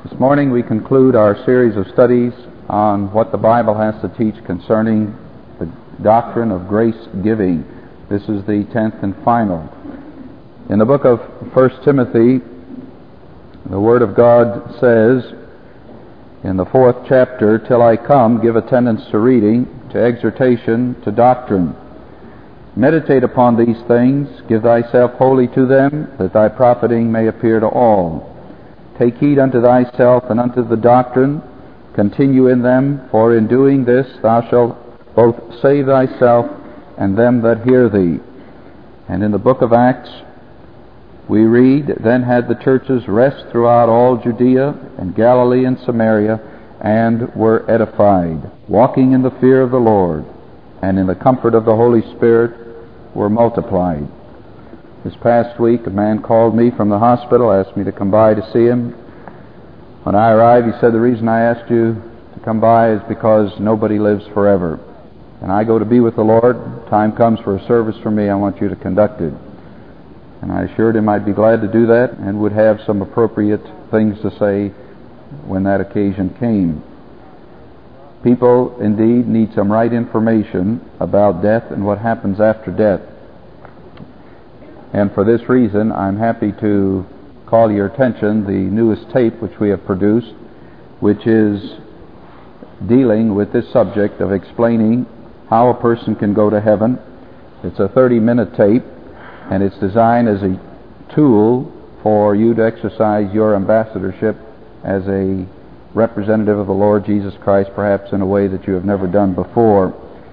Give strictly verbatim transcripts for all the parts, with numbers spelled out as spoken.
This morning we conclude our series of studies on what the Bible has to teach concerning the doctrine of grace giving. This is the tenth and final. In the book of First Timothy, the Word of God says in the fourth chapter, "Till I come, give attendance to reading, to exhortation, to doctrine. Meditate upon these things, give thyself wholly to them, that thy profiting may appear to all. Take heed unto thyself and unto the doctrine, continue in them, for in doing this thou shalt both save thyself and them that hear thee." And in the book of Acts we read, "Then had the churches rest throughout all Judea and Galilee and Samaria, and were edified, walking in the fear of the Lord, and in the comfort of the Holy Spirit were multiplied." This past week, a man called me from the hospital, asked me to come by to see him. When I arrived, he said, "The reason I asked you to come by is because nobody lives forever. And I go to be with the Lord. Time comes for a service for me. I want you to conduct it." And I assured him I'd be glad to do that and would have some appropriate things to say when that occasion came. People, indeed, need some right information about death and what happens after death. And for this reason, I'm happy to call your attention the newest tape which we have produced, which is dealing with this subject of explaining how a person can go to heaven. It's a thirty-minute tape, and it's designed as a tool for you to exercise your ambassadorship as a representative of the Lord Jesus Christ, perhaps in a way that you have never done before.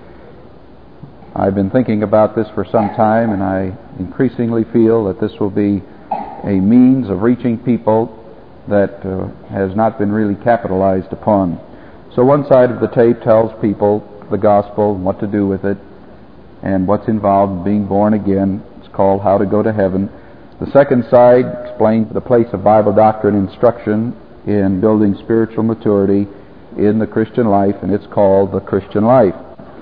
I've been thinking about this for some time, and I increasingly feel that this will be a means of reaching people that uh, has not been really capitalized upon. So one side of the tape tells people the gospel, what to do with it, and what's involved in being born again. It's called How to Go to Heaven. The second side explains the place of Bible doctrine instruction in building spiritual maturity in the Christian life, and it's called The Christian Life.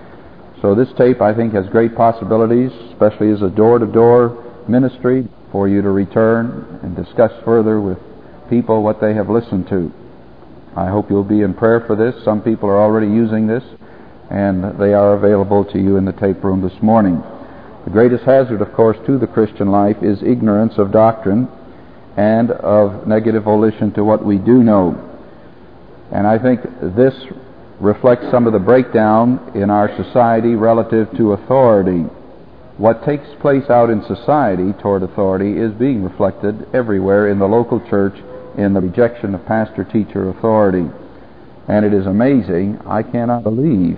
So this tape, I think, has great possibilities, especially as a door-to-door ministry, for you to return and discuss further with people what they have listened to. I hope you'll be in prayer for this. Some people are already using this, and they are available to you in the tape room this morning. The greatest hazard, of course, to the Christian life is ignorance of doctrine and of negative volition to what we do know. And I think this reflects some of the breakdown in our society relative to authority. What takes place out in society toward authority is being reflected everywhere in the local church in the rejection of pastor-teacher authority. And it is amazing, I cannot believe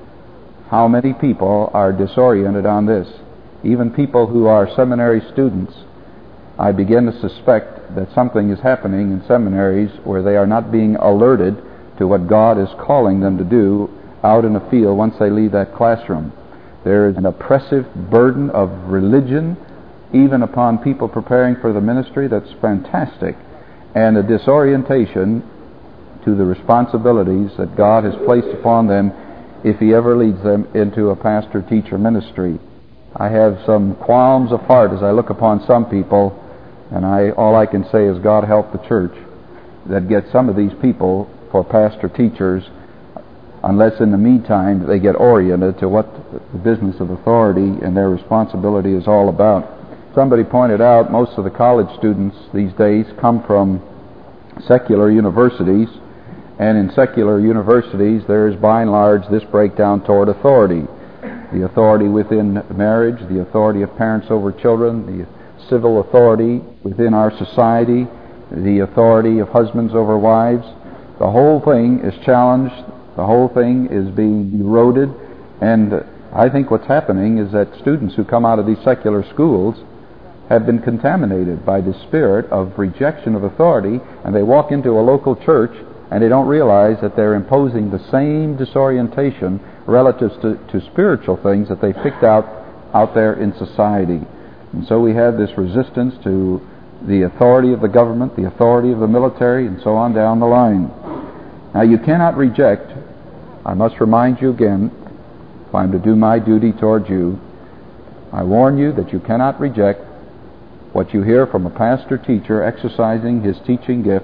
how many people are disoriented on this. Even people who are seminary students, I begin to suspect that something is happening in seminaries where they are not being alerted to what God is calling them to do out in the field once they leave that classroom. There is an oppressive burden of religion even upon people preparing for the ministry that's fantastic, and a disorientation to the responsibilities that God has placed upon them if He ever leads them into a pastor-teacher ministry. I have some qualms of heart as I look upon some people, and I all I can say is God help the church that gets some of these people for pastor-teachers, unless in the meantime they get oriented to what the business of authority and their responsibility is all about. Somebody pointed out most of the college students these days come from secular universities, and in secular universities there is by and large this breakdown toward authority. The authority within marriage, the authority of parents over children, the civil authority within our society, the authority of husbands over wives. The whole thing is challenged, the whole thing is being eroded, and I think what's happening is that students who come out of these secular schools have been contaminated by the spirit of rejection of authority, and they walk into a local church and they don't realize that they're imposing the same disorientation relative to, to spiritual things that they picked out out there in society. And so we have this resistance to the authority of the government, the authority of the military, and so on down the line. Now you cannot reject, I must remind you again, if I'm to do my duty toward you, I warn you that you cannot reject what you hear from a pastor-teacher exercising his teaching gift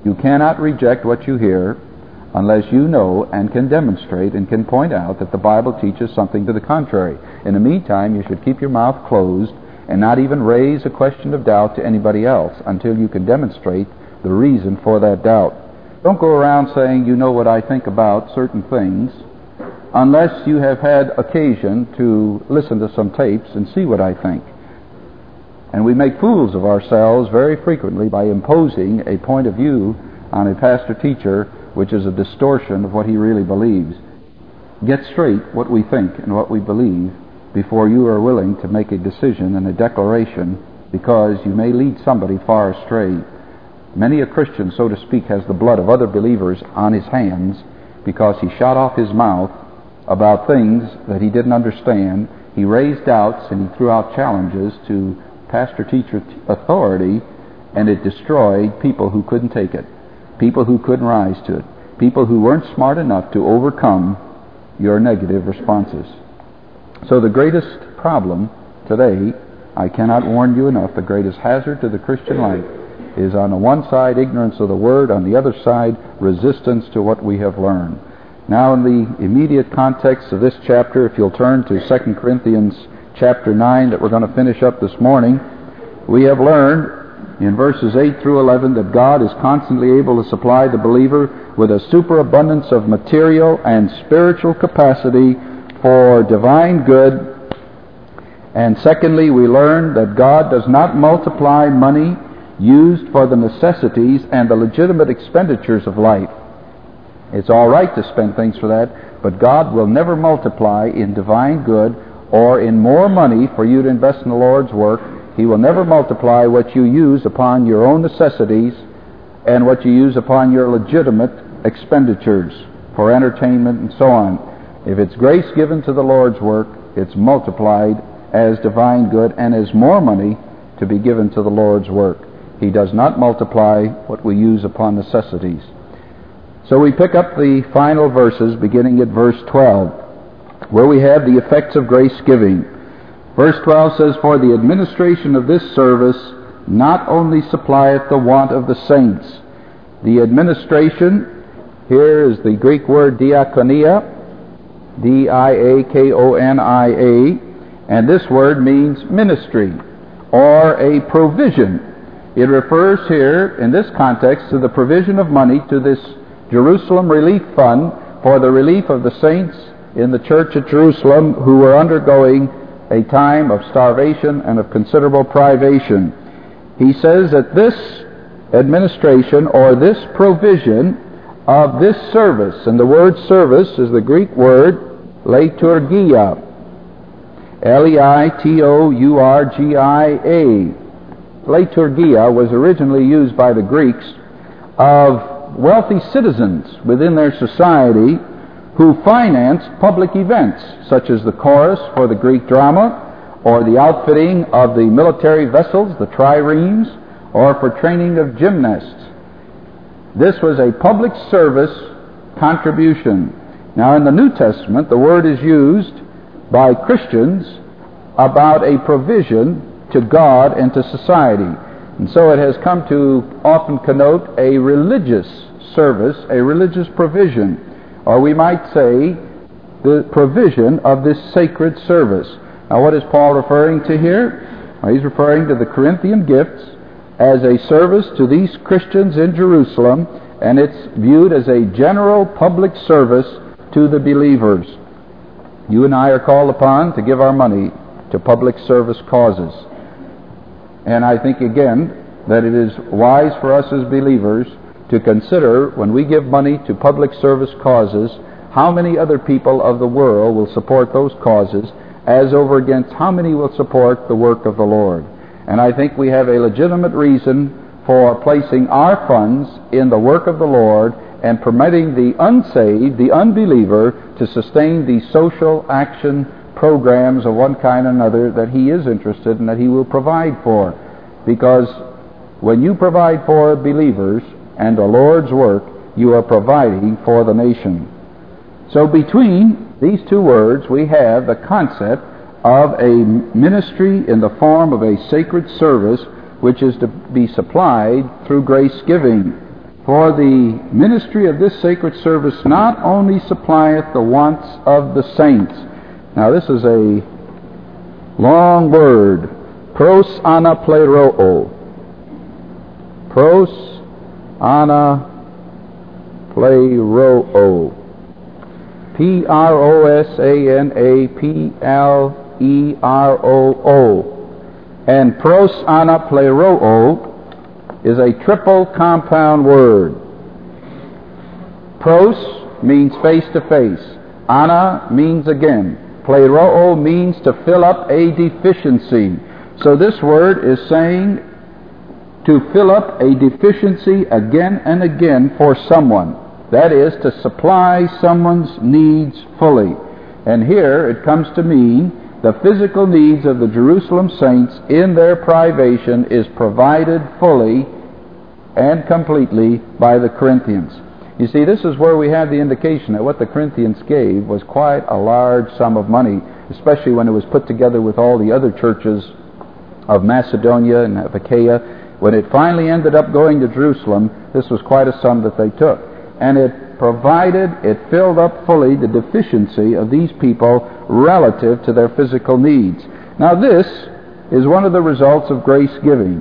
You cannot reject what you hear unless you know and can demonstrate and can point out that the Bible teaches something to the contrary. In the meantime, you should keep your mouth closed and not even raise a question of doubt to anybody else until you can demonstrate the reason for that doubt. Don't go around saying, you know what I think about certain things, unless you have had occasion to listen to some tapes and see what I think. And we make fools of ourselves very frequently by imposing a point of view on a pastor-teacher which is a distortion of what he really believes. Get straight what we think and what we believe before you are willing to make a decision and a declaration, because you may lead somebody far astray. Many a Christian, so to speak, has the blood of other believers on his hands because he shot off his mouth about things that he didn't understand. He raised doubts and he threw out challenges to pastor-teacher authority, and it destroyed people who couldn't take it, people who couldn't rise to it, people who weren't smart enough to overcome your negative responses. So the greatest problem today, I cannot warn you enough, the greatest hazard to the Christian life is on the one side ignorance of the Word, on the other side resistance to what we have learned. Now in the immediate context of this chapter, if you'll turn to Second Corinthians chapter nine that we're going to finish up this morning, we have learned in verses eight through eleven that God is constantly able to supply the believer with a superabundance of material and spiritual capacity for divine good. And secondly, we learn that God does not multiply money used for the necessities and the legitimate expenditures of life. It's all right to spend things for that, but God will never multiply in divine good or in more money for you to invest in the Lord's work. He will never multiply what you use upon your own necessities and what you use upon your legitimate expenditures for entertainment and so on. If it's grace given to the Lord's work, it's multiplied as divine good and as more money to be given to the Lord's work. He does not multiply what we use upon necessities. So we pick up the final verses beginning at verse twelve, where we have the effects of grace giving. Verse twelve says, "For the administration of this service not only supplieth the want of the saints." The administration, here is the Greek word diakonia, D I A K O N I A, and this word means ministry or a provision. It refers here, in this context, to the provision of money to this Jerusalem Relief Fund for the relief of the saints in the church at Jerusalem who were undergoing a time of starvation and of considerable privation. He says that this administration or this provision of this service, and the word service is the Greek word liturgia, L E I T O U R G I A. Liturgia was originally used by the Greeks of wealthy citizens within their society who financed public events, such as the chorus for the Greek drama, or the outfitting of the military vessels, the triremes, or for training of gymnasts. This was a public service contribution. Now in the New Testament, the word is used by Christians about a provision to God and to society. And so it has come to often connote a religious service, a religious provision, or we might say the provision of this sacred service. Now what is Paul referring to here? Well, he's referring to the Corinthian gifts as a service to these Christians in Jerusalem, and it's viewed as a general public service to the believers. You and I are called upon to give our money to public service causes. And I think again that it is wise for us as believers to consider, when we give money to public service causes, how many other people of the world will support those causes as over against how many will support the work of the Lord. And I think we have a legitimate reason for placing our funds in the work of the Lord and permitting the unsaved, the unbeliever, to sustain the social action programs of one kind or another that he is interested in, that he will provide for. Because when you provide for believers and the Lord's work, you are providing for the nation. So between these two words, we have the concept of a ministry in the form of a sacred service which is to be supplied through grace giving. For the ministry of this sacred service not only supplieth the wants of the saints. Now this is a long word. Pros anapleroo. Pros anapleroo. P R O S A N A P L E R O O. And pros anapleroo is a triple compound word. Pros means face to face. Ana means again. Pleroo means to fill up a deficiency. So this word is saying to fill up a deficiency again and again for someone. That is, to supply someone's needs fully. And here it comes to mean the physical needs of the Jerusalem saints in their privation is provided fully and completely by the Corinthians. You see, this is where we have the indication that what the Corinthians gave was quite a large sum of money, especially when it was put together with all the other churches of Macedonia and Achaia. When it finally ended up going to Jerusalem, this was quite a sum that they took. And it provided, it filled up fully the deficiency of these people relative to their physical needs. Now this is one of the results of grace giving.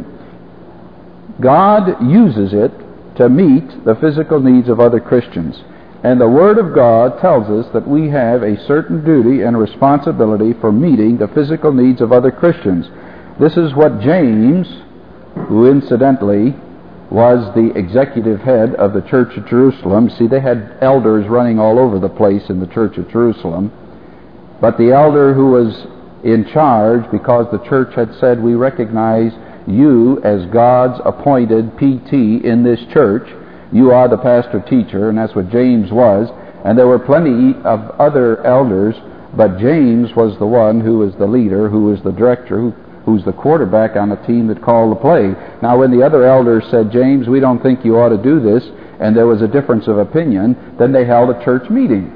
God uses it to meet the physical needs of other Christians. And the Word of God tells us that we have a certain duty and responsibility for meeting the physical needs of other Christians. This is what James, who incidentally was the executive head of the Church of Jerusalem. See, they had elders running all over the place in the Church of Jerusalem. But the elder who was in charge, because the church had said, we recognize you as God's appointed P T in this church. You are the pastor teacher, and that's what James was. And there were plenty of other elders, but James was the one who was the leader, who was the director, who, who's the quarterback on the team that called the play. Now when the other elders said, James, we don't think you ought to do this, and there was a difference of opinion, then they held a church meeting.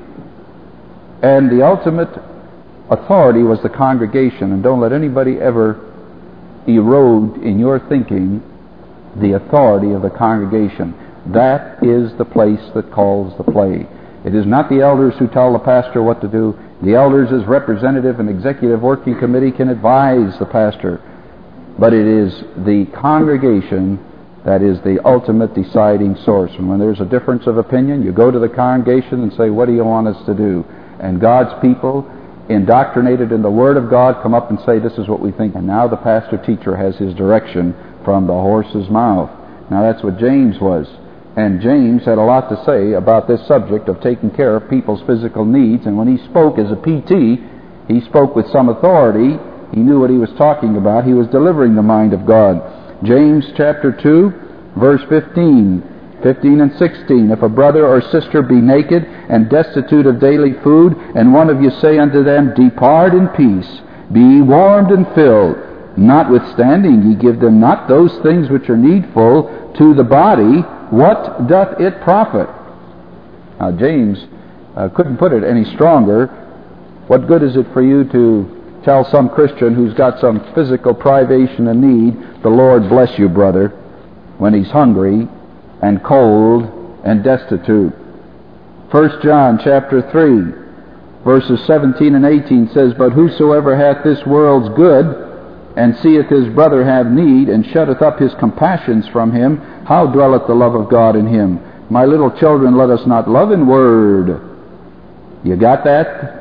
And the ultimate authority was the congregation, and don't let anybody ever erode in your thinking the authority of the congregation. That is the place that calls the play. It is not the elders who tell the pastor what to do. The elders, as representative and executive working committee, can advise the pastor. But it is the congregation that is the ultimate deciding source. And when there's a difference of opinion, you go to the congregation and say, what do you want us to do? And God's people, indoctrinated in the Word of God, come up and say, this is what we think. And now the pastor-teacher has his direction from the horse's mouth. Now that's what James was. And James had a lot to say about this subject of taking care of people's physical needs. And when he spoke as a P T, he spoke with some authority. He knew what he was talking about. He was delivering the mind of God. James chapter two, verse fifteen. fifteen and sixteen. If a brother or sister be naked and destitute of daily food, and one of you say unto them, depart in peace, be ye warmed and filled, notwithstanding ye give them not those things which are needful to the body, what doth it profit? Now James uh, couldn't put it any stronger. What good is it for you to tell some Christian who's got some physical privation and need, the Lord bless you, brother, when he's hungry and cold and destitute? First John chapter three, verses seventeen and eighteen says, but whosoever hath this world's good, and seeth his brother have need, and shutteth up his compassions from him, how dwelleth the love of God in him? My little children, let us not love in word. You got that?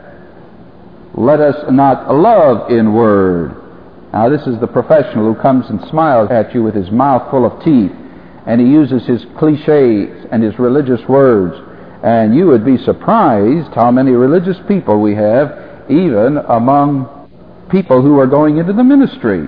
Let us not love in word. Now this is the professional who comes and smiles at you with his mouth full of teeth, and he uses his cliches and his religious words. And you would be surprised how many religious people we have, even among people who are going into the ministry.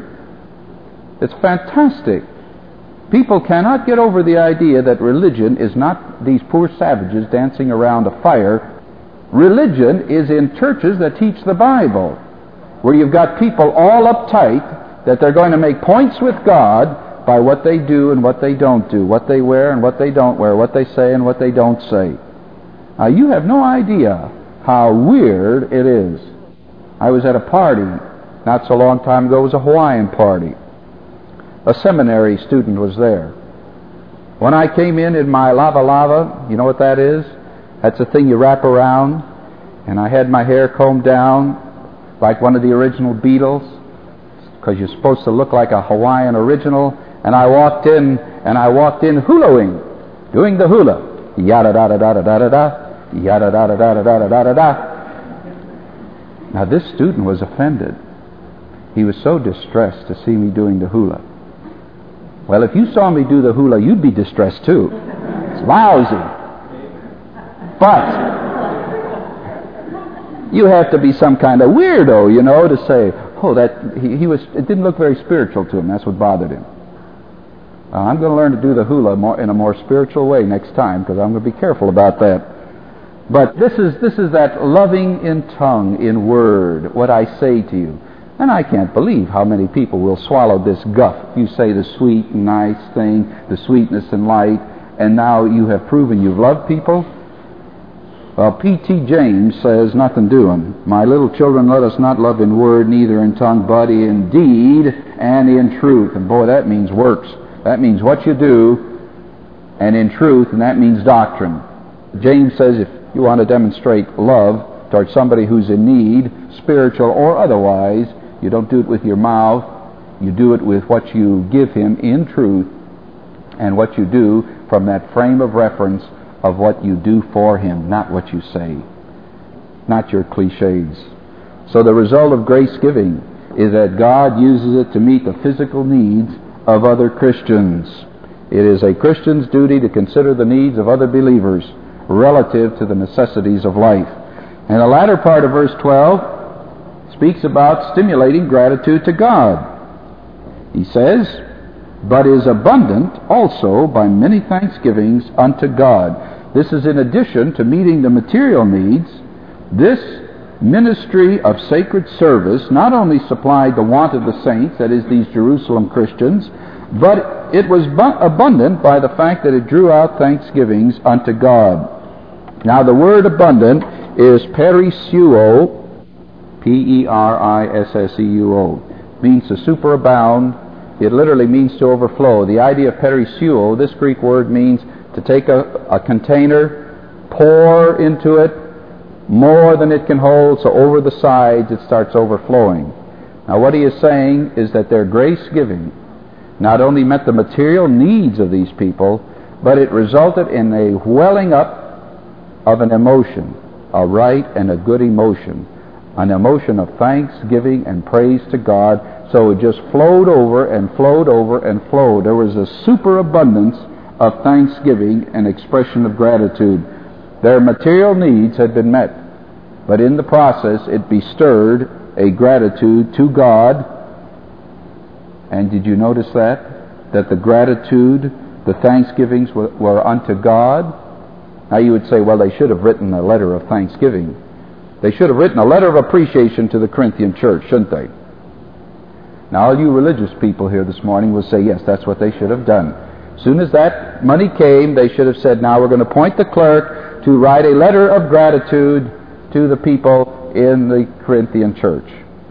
It's fantastic. People cannot get over the idea that religion is not these poor savages dancing around a fire. Religion is in churches that teach the Bible, where you've got people all uptight that they're going to make points with God by what they do and what they don't do, what they wear and what they don't wear, what they say and what they don't say. Now you have no idea how weird it is. I was at a party not so long time ago. It was a Hawaiian party. A seminary student was there. When I came in in my lava lava, you know what that is? That's a thing you wrap around. And I had my hair combed down like one of the original Beatles, because you're supposed to look like a Hawaiian original. And I walked in, and I walked in hulaing, doing the hula. Yada da da da da da da da. Yada da da da da da da da da. Now this student was offended. He was so distressed to see me doing the hula. Well, if you saw me do the hula, you'd be distressed too. It's lousy. But you have to be some kind of weirdo, you know, to say, oh, that he, he was. It didn't look very spiritual to him. That's what bothered him. Uh, I'm going to learn to do the hula more, in a more spiritual way next time, because I'm going to be careful about that. But this is this is that loving in tongue, in word, what I say to you. And I can't believe how many people will swallow this guff. You say the sweet and nice thing, the sweetness and light, and now you have proven you've loved people. Well, P T James says, nothing doing. My little children, let us not love in word, neither in tongue, but in deed and in truth. And boy, that means works. That means what you do, and in truth, and that means doctrine. James says if you want to demonstrate love towards somebody who's in need, spiritual or otherwise, you don't do it with your mouth. You do it with what you give him in truth, and what you do from that frame of reference of what you do for him, not what you say, not your cliches. So the result of grace giving is that God uses it to meet the physical needs of other Christians. It is a Christian's duty to consider the needs of other believers relative to the necessities of life. And the latter part of verse twelve speaks about stimulating gratitude to God. He says, but is abundant also by many thanksgivings unto God. This is in addition to meeting the material needs. This ministry of sacred service not only supplied the want of the saints, that is, these Jerusalem Christians, but it was bu- abundant by the fact that it drew out thanksgivings unto God. Now the word abundant is perisseuo, P E R I S S E U O. Means to superabound. It literally means to overflow. The idea of perisseuo, this Greek word means to take a, a container, pour into it more than it can hold, so over the sides it starts overflowing. Now what he is saying is that their grace giving not only met the material needs of these people, but it resulted in a welling up of an emotion, a right and a good emotion, an emotion of thanksgiving and praise to God. So it just flowed over and flowed over and flowed. There was a superabundance of thanksgiving and expression of gratitude. Their material needs had been met, but in the process it bestirred a gratitude to God. And did you notice that? That the gratitude, the thanksgivings were, were unto God. Now you would say, well, they should have written a letter of thanksgiving. They should have written a letter of appreciation to the Corinthian church, shouldn't they? Now all you religious people here this morning will say, yes, that's what they should have done. As soon as that money came, they should have said, now we're going to appoint the clerk to write a letter of gratitude to the people in the Corinthian church.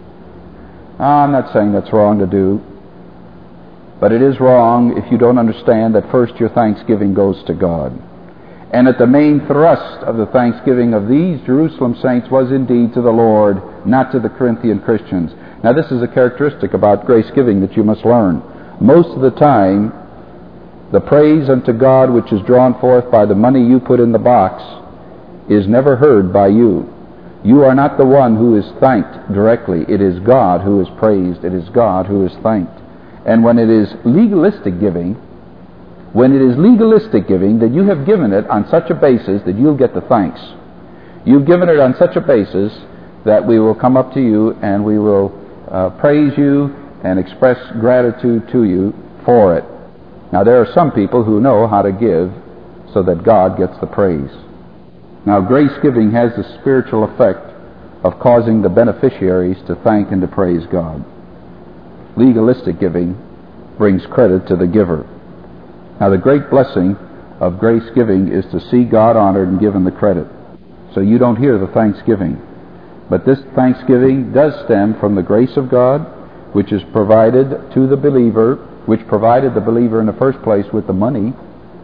Now, I'm not saying that's wrong to do, but it is wrong if you don't understand that first your thanksgiving goes to God, and that the main thrust of the thanksgiving of these Jerusalem saints was indeed to the Lord, not to the Corinthian Christians. Now this is a characteristic about grace giving that you must learn. Most of the time, the praise unto God which is drawn forth by the money you put in the box is never heard by you. You are not the one who is thanked directly. It is God who is praised. It is God who is thanked. And when it is legalistic giving, when it is legalistic giving, that you have given it on such a basis that you'll get the thanks. You've given it on such a basis that we will come up to you and we will uh, praise you and express gratitude to you for it. Now there are some people who know how to give so that God gets the praise. Now grace giving has the spiritual effect of causing the beneficiaries to thank and to praise God. Legalistic giving brings credit to the giver. Now the great blessing of grace giving is to see God honored and given the credit. So you don't hear the thanksgiving. But this thanksgiving does stem from the grace of God, which is provided to the believer, which provided the believer in the first place with the money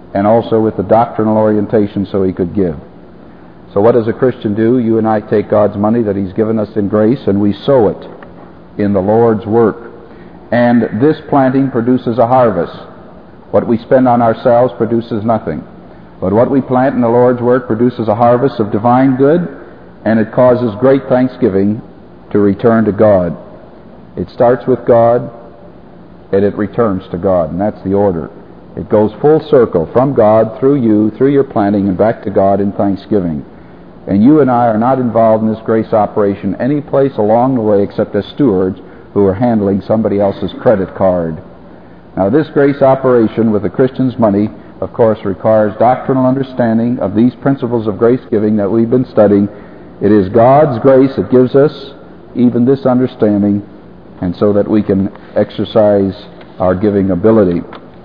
and also with the doctrinal orientation so he could give. So what does a Christian do? You and I take God's money that he's given us in grace and we sow it in the Lord's work. And this planting produces a harvest. What we spend on ourselves produces nothing. But what we plant in the Lord's work produces a harvest of divine good, and it causes great thanksgiving to return to God. It starts with God, and it returns to God, and that's the order. It goes full circle from God, through you, through your planting, and back to God in thanksgiving. And you and I are not involved in this grace operation any place along the way except as stewards who are handling somebody else's credit card. Now, this grace operation with the Christian's money, of course, requires doctrinal understanding of these principles of grace giving that we've been studying. It is God's grace that gives us even this understanding, and so that we can exercise our giving ability.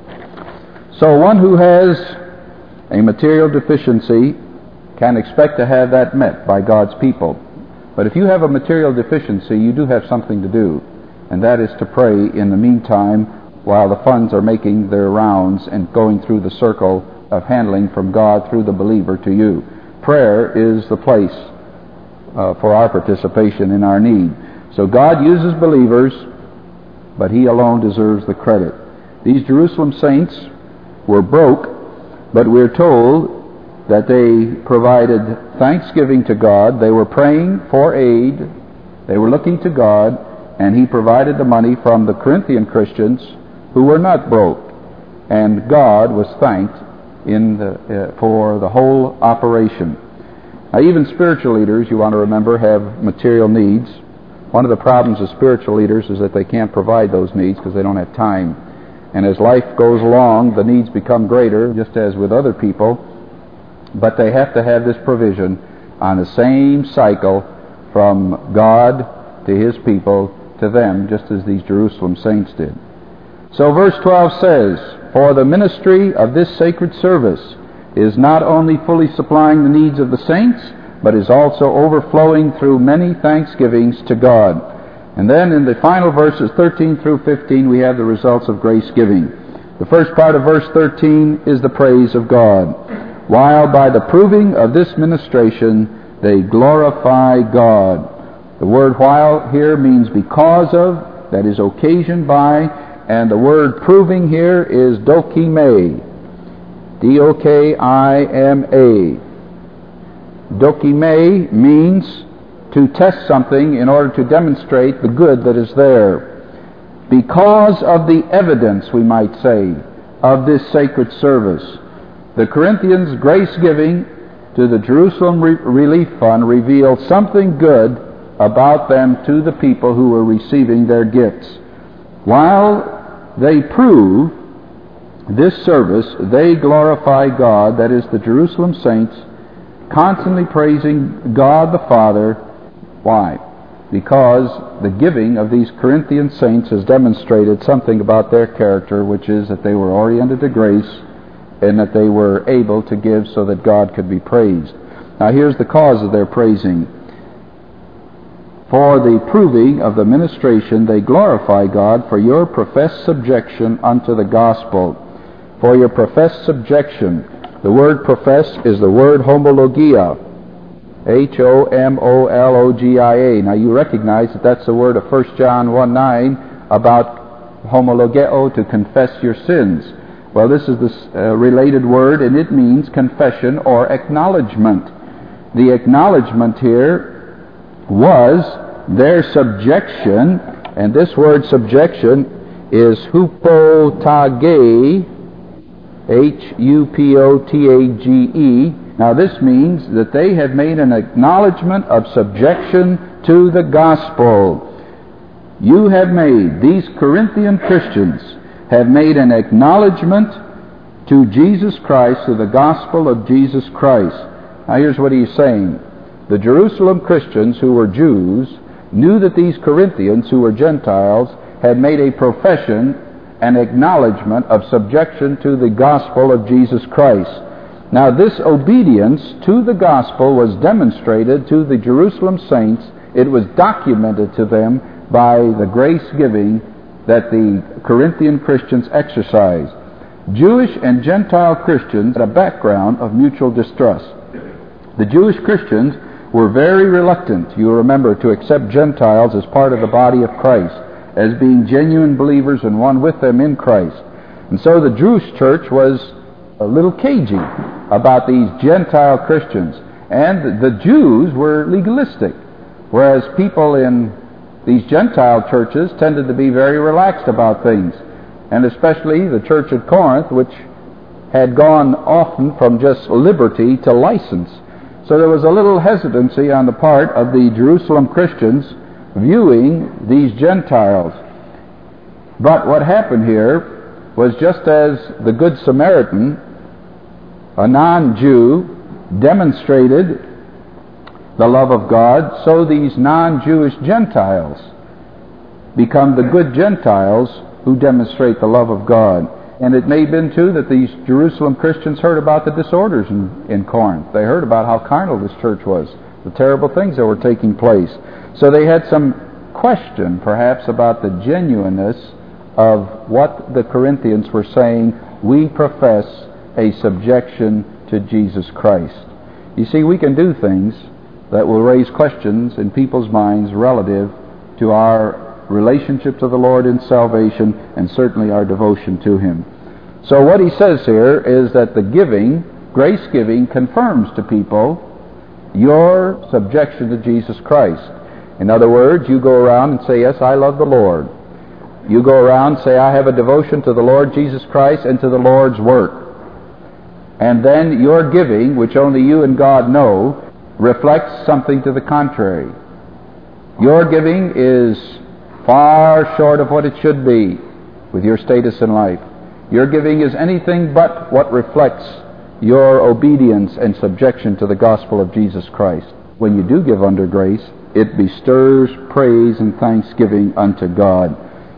So one who has a material deficiency can expect to have that met by God's people. But if you have a material deficiency, you do have something to do, and that is to pray in the meantime while the funds are making their rounds and going through the circle of handling from God through the believer to you. Prayer is the place uh, for our participation in our need. So God uses believers, but he alone deserves the credit. These Jerusalem saints were broke, but we're told that they provided thanksgiving to God. They were praying for aid. They were looking to God, and he provided the money from the Corinthian Christians who were not broke. And God was thanked in the, uh, for the whole operation. Now, even spiritual leaders, you want to remember, have material needs. One of the problems of spiritual leaders is that they can't provide those needs because they don't have time. And as life goes along, the needs become greater, just as with other people. But they have to have this provision on the same cycle from God to his people to them, just as these Jerusalem saints did. So verse twelve says, "For the ministry of this sacred service is not only fully supplying the needs of the saints, but is also overflowing through many thanksgivings to God." And then in the final verses thirteen through fifteen, we have the results of grace giving. The first part of verse thirteen is the praise of God. "While by the proving of this ministration they glorify God." The word "while" here means because of, that is occasioned by, and the word proving here is dokime. D O K I M A. Dokime means to test something in order to demonstrate the good that is there. Because of the evidence, we might say, of this sacred service. The Corinthians' grace giving to the Jerusalem Re- Relief Fund revealed something good about them to the people who were receiving their gifts. While they prove this service, they glorify God, that is the Jerusalem saints, constantly praising God the Father. Why? Because the giving of these Corinthian saints has demonstrated something about their character, which is that they were oriented to grace and that they were able to give so that God could be praised. Now here's the cause of their praising. "For the proving of the ministration they glorify God for your professed subjection unto the gospel." For your professed subjection. The word profess is the word homologia. H O M O L O G I A. Now you recognize that that's the word of First John one nine about homologeo, to confess your sins. Well, this is this uh, related word, and it means confession or acknowledgement. The acknowledgement here was their subjection, and this word subjection is hupotage, H U P O T A G E. Now this means that they have made an acknowledgement of subjection to the gospel. You have made, these Corinthian Christians have made an acknowledgement to Jesus Christ, to the gospel of Jesus Christ. Now here's what he's saying. The Jerusalem Christians who were Jews knew that these Corinthians who were Gentiles had made a profession, an acknowledgement of subjection to the gospel of Jesus Christ. Now this obedience to the gospel was demonstrated to the Jerusalem saints. It was documented to them by the grace giving that the Corinthian Christians exercised. Jewish and Gentile Christians had a background of mutual distrust. The Jewish Christians were very reluctant, you remember, to accept Gentiles as part of the body of Christ, as being genuine believers and one with them in Christ. And so the Jewish church was a little cagey about these Gentile Christians. And the Jews were legalistic, whereas people in these Gentile churches tended to be very relaxed about things. And especially the church at Corinth, which had gone often from just liberty to license. So there was a little hesitancy on the part of the Jerusalem Christians viewing these Gentiles. But what happened here was, just as the Good Samaritan, a non-Jew, demonstrated the love of God, so these non-Jewish Gentiles become the good Gentiles who demonstrate the love of God. And it may have been, too, that these Jerusalem Christians heard about the disorders in, in Corinth. They heard about how carnal this church was, the terrible things that were taking place. So they had some question, perhaps, about the genuineness of what the Corinthians were saying. We profess a subjection to Jesus Christ. You see, we can do things that will raise questions in people's minds relative to our relationship to the Lord in salvation, and certainly our devotion to Him. So what he says here is that the giving, grace giving, confirms to people your subjection to Jesus Christ. In other words, you go around and say, yes, I love the Lord. You go around and say, I have a devotion to the Lord Jesus Christ and to the Lord's work. And then your giving, which only you and God know, reflects something to the contrary. Your giving is far short of what it should be with your status in life. Your giving is anything but what reflects your obedience and subjection to the gospel of Jesus Christ. When you do give under grace, it bestirs praise and thanksgiving unto God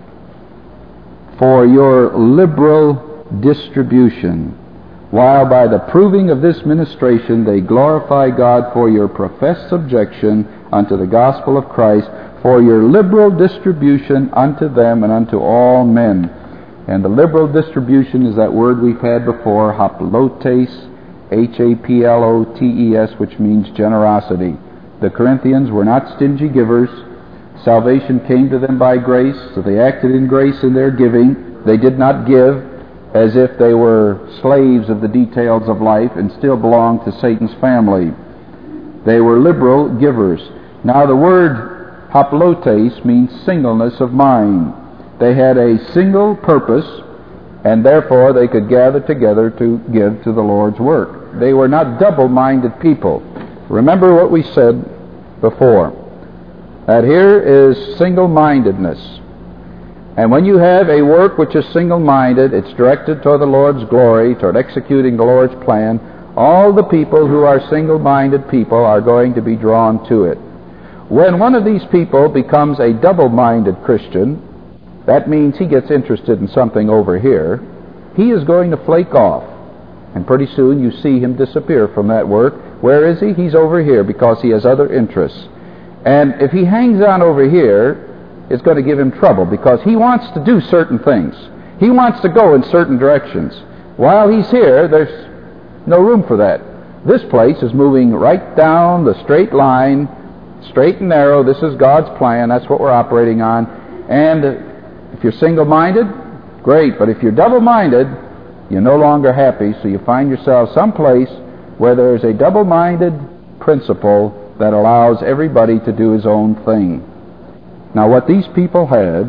for your liberal distribution, while by the proving of this ministration they glorify God for your professed subjection unto the gospel of Christ, for your liberal distribution unto them and unto all men. And the liberal distribution is that word we've had before, haplotes, H A P L O T E S, which means generosity. The Corinthians were not stingy givers. Salvation came to them by grace, so they acted in grace in their giving. They did not give as if they were slaves of the details of life and still belonged to Satan's family. They were liberal givers. Now the word haplotes means singleness of mind. They had a single purpose, and therefore they could gather together to give to the Lord's work. They were not double-minded people. Remember what we said before, that here is single-mindedness. And when you have a work which is single-minded, it's directed toward the Lord's glory, toward executing the Lord's plan, all the people who are single-minded people are going to be drawn to it. When one of these people becomes a double-minded Christian, that means he gets interested in something over here, he is going to flake off. And pretty soon you see him disappear from that work. Where is he? He's over here because he has other interests. And if he hangs on over here, it's going to give him trouble because he wants to do certain things. He wants to go in certain directions. While he's here, there's no room for that. This place is moving right down the straight line, straight and narrow. This is God's plan. That's what we're operating on. And if you're single-minded, great. But if you're double-minded, you're no longer happy. So you find yourself someplace where there's a double-minded principle that allows everybody to do his own thing. Now what these people had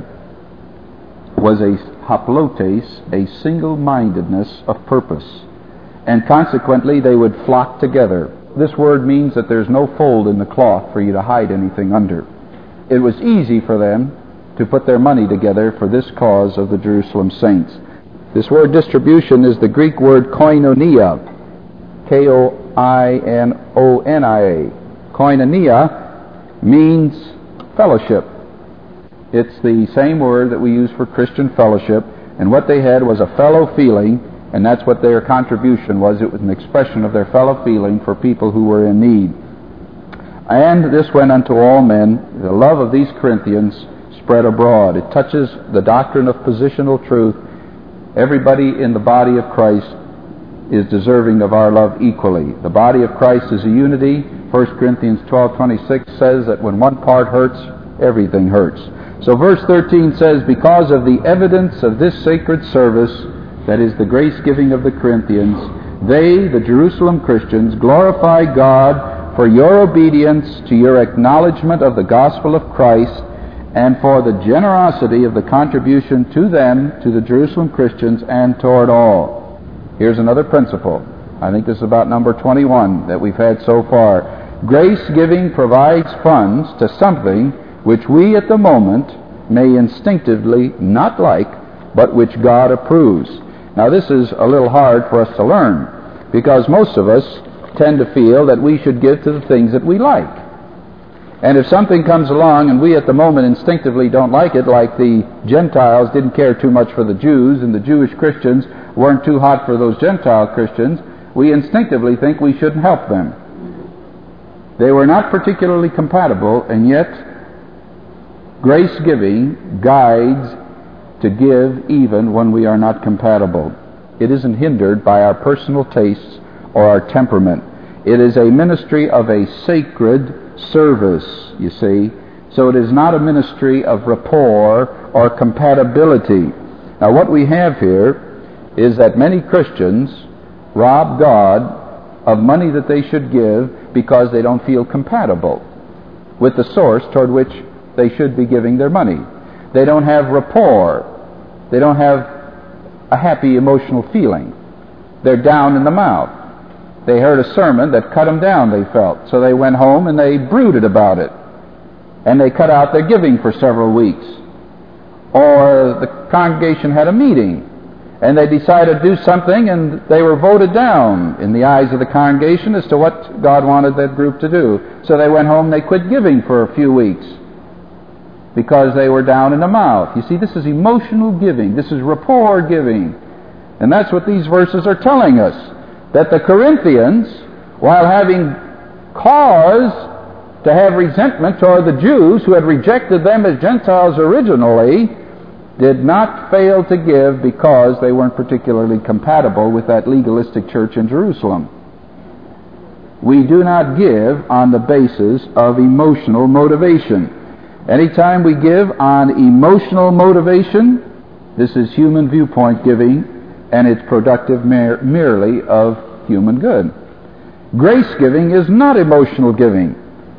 was a haplotes, a single-mindedness of purpose. And consequently they would flock together. This word means that there's no fold in the cloth for you to hide anything under. It was easy for them to put their money together for this cause of the Jerusalem saints. This word distribution is the Greek word koinonia, K O I N O N I A. Koinonia means fellowship. It's the same word that we use for Christian fellowship, and what they had was a fellow feeling, and that's what their contribution was. It was an expression of their fellow feeling for people who were in need. And this went unto all men. The love of these Corinthians spread abroad. It touches the doctrine of positional truth Everybody in the body of Christ is deserving of our love equally. The body of Christ is a unity. First Corinthians twelve twenty-six says that when one part hurts, everything hurts. So verse thirteen says, because of the evidence of this sacred service, that is the grace giving of the Corinthians, they, the Jerusalem Christians, glorify God for your obedience to your acknowledgement of the gospel of Christ and for the generosity of the contribution to them, to the Jerusalem Christians, and toward all. Here's another principle. I think this is about number twenty-one that we've had so far. Grace giving provides funds to something which we at the moment may instinctively not like, but which God approves. Now this is a little hard for us to learn, because most of us tend to feel that we should give to the things that we like. And if something comes along and we at the moment instinctively don't like it, like the Gentiles didn't care too much for the Jews and the Jewish Christians weren't too hot for those Gentile Christians, we instinctively think we shouldn't help them. They were not particularly compatible, and yet grace-giving guides to give even when we are not compatible. It isn't hindered by our personal tastes or our temperament. It is a ministry of a sacred service, you see. So it is not a ministry of rapport or compatibility. Now what we have here is that many Christians rob God of money that they should give because they don't feel compatible with the source toward which they should be giving their money. They don't have rapport. They don't have a happy emotional feeling. They're down in the mouth. They heard a sermon that cut them down, they felt. So they went home and they brooded about it. And they cut out their giving for several weeks. Or the congregation had a meeting and they decided to do something and they were voted down in the eyes of the congregation as to what God wanted that group to do. So they went home and they quit giving for a few weeks because they were down in the mouth. You see, this is emotional giving. This is rapport giving. And that's what these verses are telling us. That the Corinthians, while having cause to have resentment toward the Jews who had rejected them as Gentiles originally, did not fail to give because they weren't particularly compatible with that legalistic church in Jerusalem. We do not give on the basis of emotional motivation. Anytime we give on emotional motivation, this is human viewpoint giving, and it's productive mer- merely of human good. Grace giving is not emotional giving.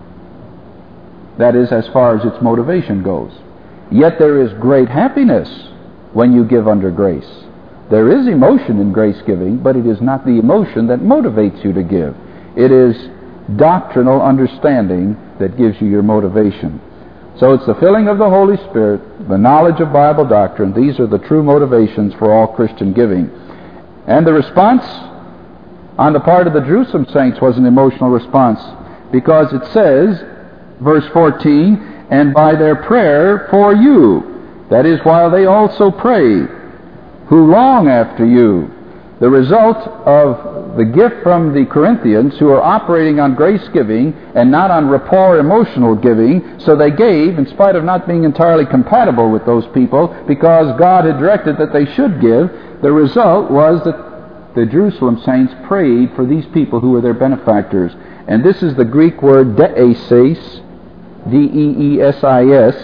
That is, as far as its motivation goes. Yet there is great happiness when you give under grace. There is emotion in grace giving, but it is not the emotion that motivates you to give. It is doctrinal understanding that gives you your motivation. So it's the filling of the Holy Spirit, the knowledge of Bible doctrine. These are the true motivations for all Christian giving. And the response on the part of the Jerusalem saints was an emotional response, because it says, verse fourteen, and by their prayer for you, that is, while they also pray, who long after you. The result of the gift from the Corinthians, who are operating on grace giving and not on rapport emotional giving, so they gave in spite of not being entirely compatible with those people because God had directed that they should give. The result was that the Jerusalem saints prayed for these people who were their benefactors. And this is the Greek word deesis, D E E S I S.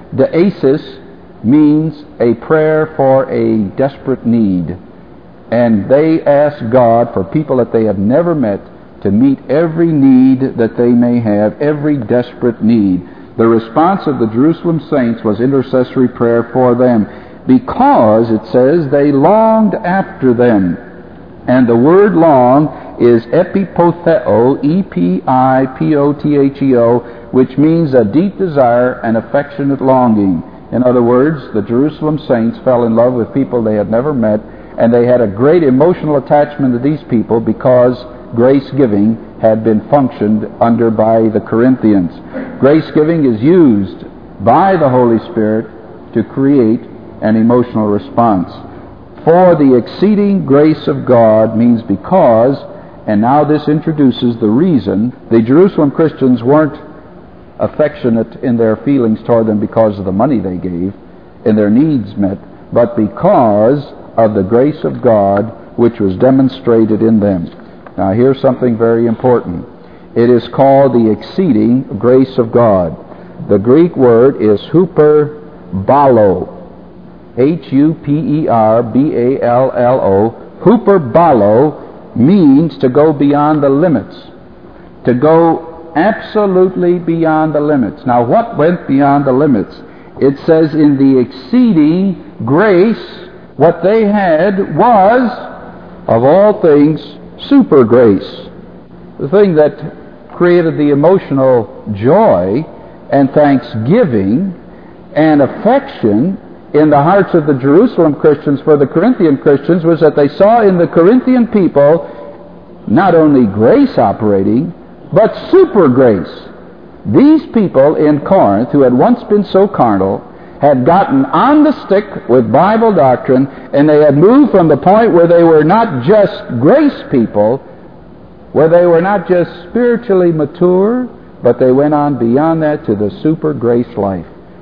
Deesis means a prayer for a desperate need. And they ask God for people that they have never met to meet every need that they may have, every desperate need. The response of the Jerusalem saints was intercessory prayer for them, because, it says, they longed after them. And the word long is epipotheo, E P I P O T H E O, which means a deep desire and affectionate longing. In other words, the Jerusalem saints fell in love with people they had never met, and they had a great emotional attachment to these people because grace-giving had been functioned under by the Corinthians. Grace-giving is used by the Holy Spirit to create an emotional response. For the exceeding grace of God means because, and now this introduces the reason. The Jerusalem Christians weren't affectionate in their feelings toward them because of the money they gave and their needs met, but because of the grace of God which was demonstrated in them. Now here's something very important. It is called the exceeding grace of God. The Greek word is huperbalo. H U P E R B A L L O. Huperbalo means to go beyond the limits. To go absolutely beyond the limits. Now what went beyond the limits? It says in the exceeding grace, what they had was, of all things, super grace. The thing that created the emotional joy and thanksgiving and affection in the hearts of the Jerusalem Christians for the Corinthian Christians was that they saw in the Corinthian people not only grace operating, but super grace. These people in Corinth, who had once been so carnal, had gotten on the stick with Bible doctrine, and they had moved from the point where they were not just grace people, where they were not just spiritually mature, but they went on beyond that to the super grace life.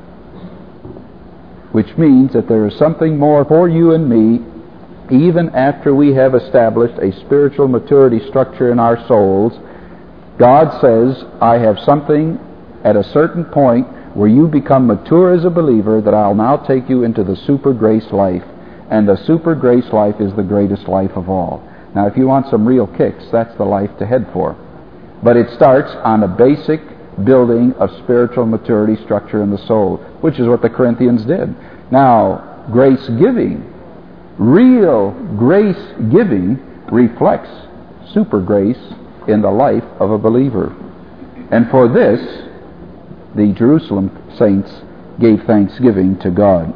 Which means that there is something more for you and me, even after we have established a spiritual maturity structure in our souls. God says, I have something at a certain point where you become mature as a believer that I'll now take you into the super grace life. And the super grace life is the greatest life of all. Now, if you want some real kicks, that's the life to head for. But it starts on a basic building of spiritual maturity structure in the soul, which is what the Corinthians did. Now, grace giving, real grace giving, reflects super grace in the life of a believer. And for this, the Jerusalem saints gave thanksgiving to God.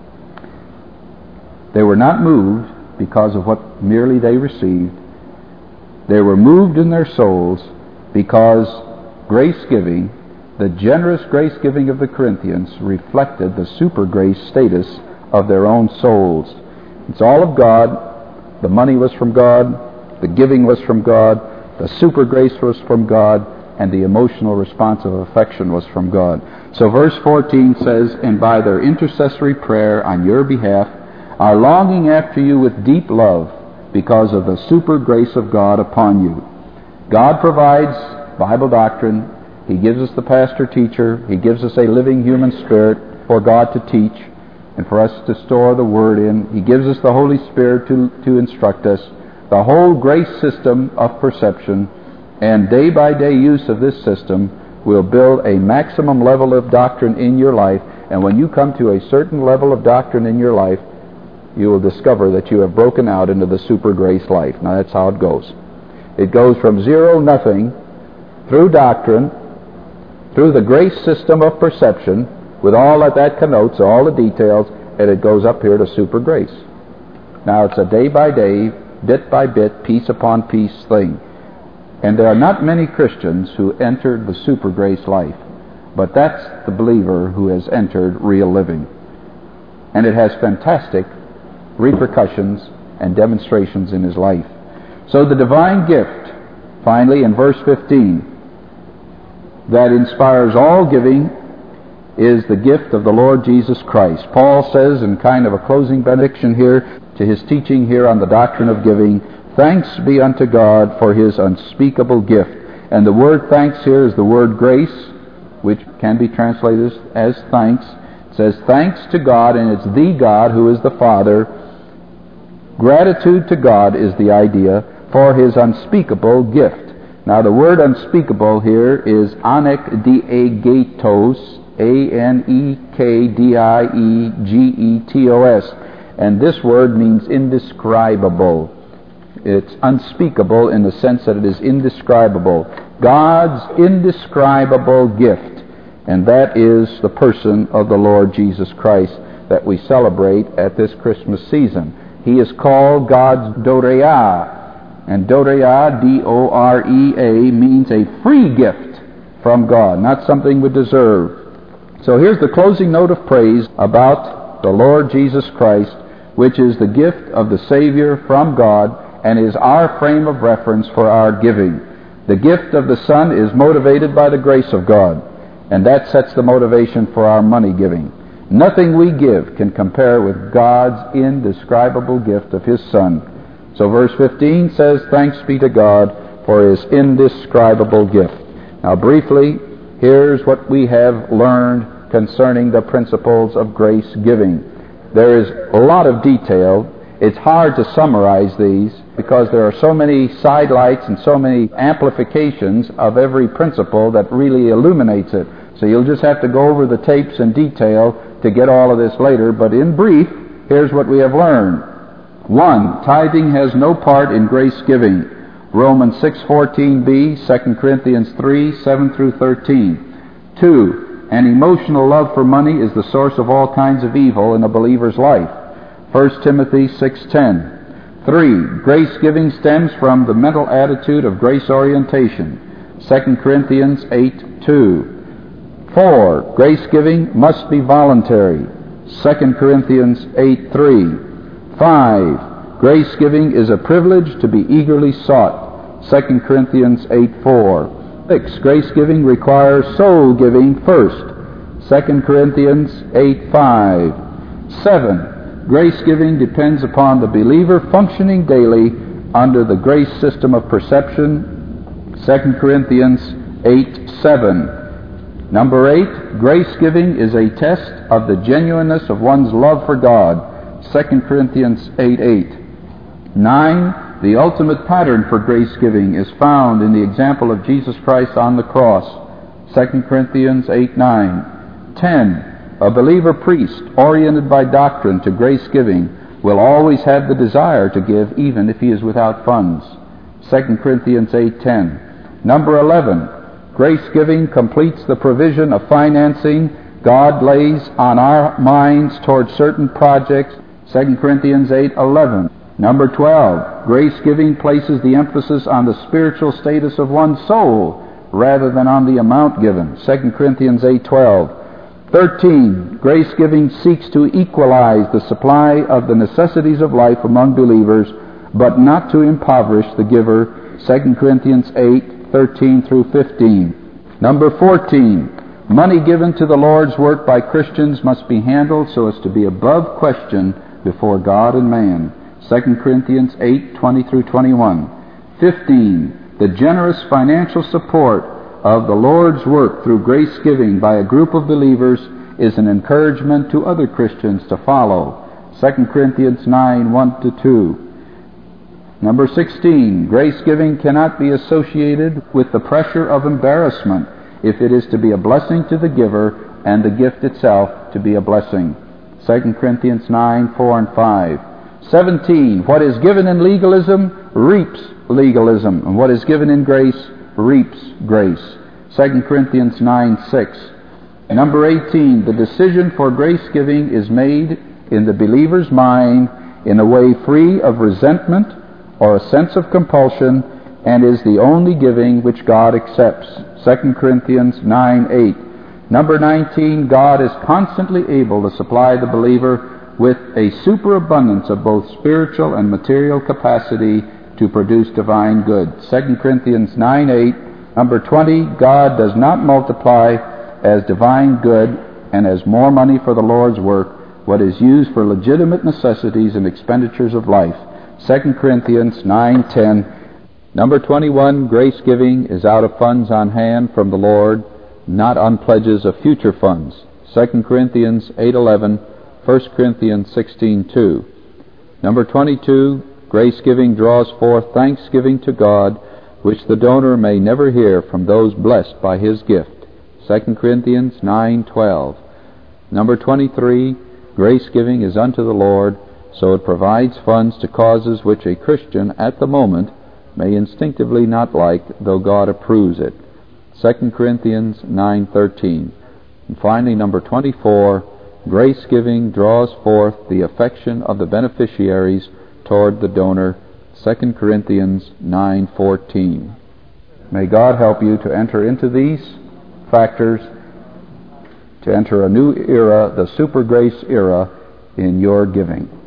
They were not moved because of what merely they received. They were moved in their souls because grace-giving, the generous grace-giving of the Corinthians, reflected the super grace status of their own souls. It's all of God. The money was from God. The giving was from God. The super grace was from God. And the emotional response of affection was from God. So verse fourteen says, and by their intercessory prayer on your behalf are longing after you with deep love because of the super grace of God upon you. God provides Bible doctrine. He gives us the pastor-teacher. He gives us a living human spirit for God to teach and for us to store the Word in. He gives us the Holy Spirit to, to instruct us. The whole grace system of perception and day-by-day use of this system will build a maximum level of doctrine in your life. And when you come to a certain level of doctrine in your life, you will discover that you have broken out into the super grace life. Now that's how it goes. It goes from zero, nothing, through doctrine, through the grace system of perception, with all that that connotes, all the details, and it goes up here to super grace. Now it's a day-by-day, bit-by-bit, piece upon piece thing. And there are not many Christians who entered the super grace life, but that's the believer who has entered real living. And it has fantastic repercussions and demonstrations in his life. So the divine gift, finally in verse fifteen, that inspires all giving is the gift of the Lord Jesus Christ. Paul says in kind of a closing benediction here to his teaching here on the doctrine of giving, thanks be unto God for his unspeakable gift. And the word thanks here is the word grace, which can be translated as thanks. It says thanks to God, and it's the God who is the Father. Gratitude to God is the idea for his unspeakable gift. Now the word unspeakable here is anekdiegetos, A N E K D I E G E T O S. And this word means indescribable. It's unspeakable in the sense that it is indescribable. God's indescribable gift. And that is the person of the Lord Jesus Christ that we celebrate at this Christmas season. He is called God's Doreah. And Doreah, D O R E A, means a free gift from God, not something we deserve. So here's the closing note of praise about the Lord Jesus Christ, which is the gift of the Savior from God and is our frame of reference for our giving. The gift of the Son is motivated by the grace of God, and that sets the motivation for our money giving. Nothing we give can compare with God's indescribable gift of His Son. So verse fifteen says, "Thanks be to God for His indescribable gift." Now briefly, here's what we have learned concerning the principles of grace giving. There is a lot of detail. It's hard to summarize these because there are so many sidelights and so many amplifications of every principle that really illuminates it. So you'll just have to go over the tapes in detail to get all of this later. But in brief, here's what we have learned. One, tithing has no part in grace giving. Romans six fourteen b, Second Corinthians three seven through thirteen. Two, an emotional love for money is the source of all kinds of evil in a believer's life. First Timothy six ten. Three, grace giving stems from the mental attitude of grace orientation. Second Corinthians eight two. Four, grace giving must be voluntary. Second Corinthians eight three. Five, grace giving is a privilege to be eagerly sought. Second Corinthians eight four. Six, grace giving requires soul giving first. Second Corinthians eight five. Seven, grace giving depends upon the believer functioning daily under the grace system of perception. Second Corinthians eight seven. Number eight, grace giving is a test of the genuineness of one's love for God. Second Corinthians eight eight. Nine, the ultimate pattern for grace giving is found in the example of Jesus Christ on the cross. Second Corinthians eight nine. Ten, a believer priest oriented by doctrine to grace giving will always have the desire to give even if he is without funds. Second Corinthians eight ten. Number eleven, grace giving completes the provision of financing God lays on our minds toward certain projects. Second Corinthians eight eleven. Number twelve, grace giving places the emphasis on the spiritual status of one's soul rather than on the amount given. Second Corinthians eight twelve. Thirteen, grace giving seeks to equalize the supply of the necessities of life among believers, but not to impoverish the giver. Second Corinthians eight thirteen through fifteen. Number fourteen, money given to the Lord's work by Christians must be handled so as to be above question before God and man. Second Corinthians eight twenty through twenty-one. Fifteen, the generous financial support of the Lord's work through grace giving by a group of believers is an encouragement to other Christians to follow. Second Corinthians nine one to two. Number sixteen, grace giving cannot be associated with the pressure of embarrassment if it is to be a blessing to the giver and the gift itself to be a blessing. Second Corinthians nine four and five. Seventeen, what is given in legalism reaps legalism, and what is given in grace reaps grace. Second Corinthians nine six. Number eighteen, the decision for grace giving is made in the believer's mind in a way free of resentment or a sense of compulsion, and is the only giving which God accepts. Second Corinthians nine eight. Number nineteen, God is constantly able to supply the believer with a superabundance of both spiritual and material capacity to produce divine good. Second Corinthians nine eight. Number twenty, God does not multiply as divine good and as more money for the Lord's work what is used for legitimate necessities and expenditures of life. Second Corinthians nine ten. Number twenty-one, grace giving is out of funds on hand from the Lord, not on pledges of future funds. Second Corinthians eight eleven. First Corinthians sixteen two. Number twenty-two, grace giving draws forth thanksgiving to God, which the donor may never hear from those blessed by his gift. Second Corinthians nine twelve. Number twenty-three, grace giving is unto the Lord, so it provides funds to causes which a Christian at the moment may instinctively not like, though God approves it. Second Corinthians nine thirteen. And finally, number twenty-four, grace giving draws forth the affection of the beneficiaries toward the donor. Second Corinthians nine fourteen. May God help you to enter into these factors, to enter a new era, the super grace era, in your giving.